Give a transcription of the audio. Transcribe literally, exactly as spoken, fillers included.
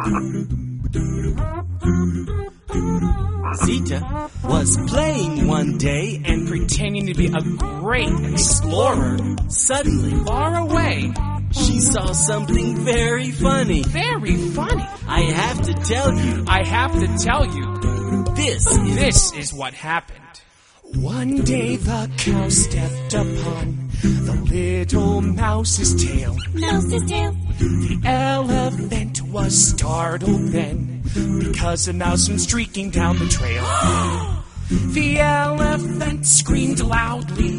Zita was playing one day and pretending to be a great explorer. Suddenly, Far away. she saw something very funny. Very funny. I have to tell you, I have to tell you, this is... this is what happened. One day the cow stepped upon the little mouse's tail. Mouse's tail. The elephant was startled then, because a mouse went streaking down the trail. The elephant screamed loudly.